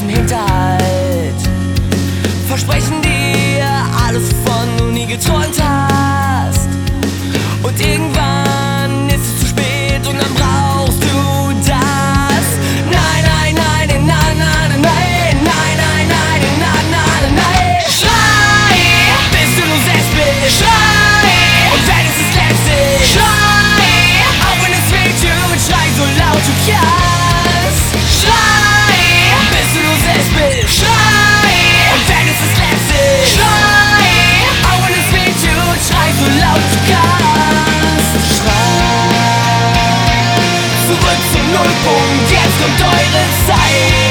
großen Hinterhalt, versprechen dir alles, wovon du nie geträumt hast. Und irgendwann ist es zu spät und dann brauchst du das. Nein, nein, nein, nein, nein, nein, nein, nein, nein, nein, nein, nein, nein. Schrei, bis du nur selbst bist. Schrei, und wenn es das Letzte ist. Schrei, auch wenn es weh tut, schrei so laut du kannst. Schrei, bis du nur selbst bist. Schrei, und wenn es das Letzte ist. Schrei, auch wenn es weh tut, schrei so laut du kannst. Schrei, zurück zum Nullpunkt, jetzt kommt eure Zeit.